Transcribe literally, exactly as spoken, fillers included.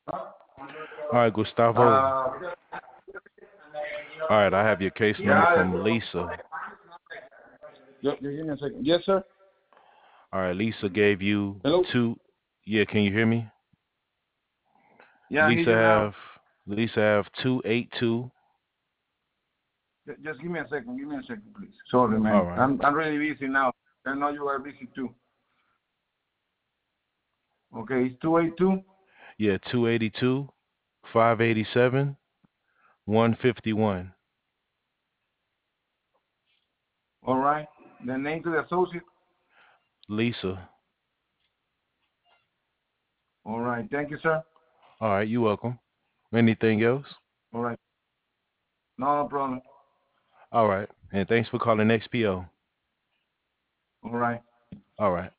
All right, Gustavo. Uh, All right, I have your case number yeah. from Lisa. Just, just give me a second. Yes, sir. All right, Lisa gave you Hello. two. Yeah, can you hear me? Yeah, I hear Lisa you now. have Lisa have two eight two. Ju- Just give me a second. Give me a second, please. Sorry, All man. right. I'm I'm really busy now. I know you are busy too. Okay, it's two eight two. Yeah, two eighty two, five eighty seven, one fifty one. All right. The name to the associate. Lisa. All right. Thank you, sir. All right, you welcome. Anything else? All right. No, no problem. All right. And thanks for calling X P O. All right. All right.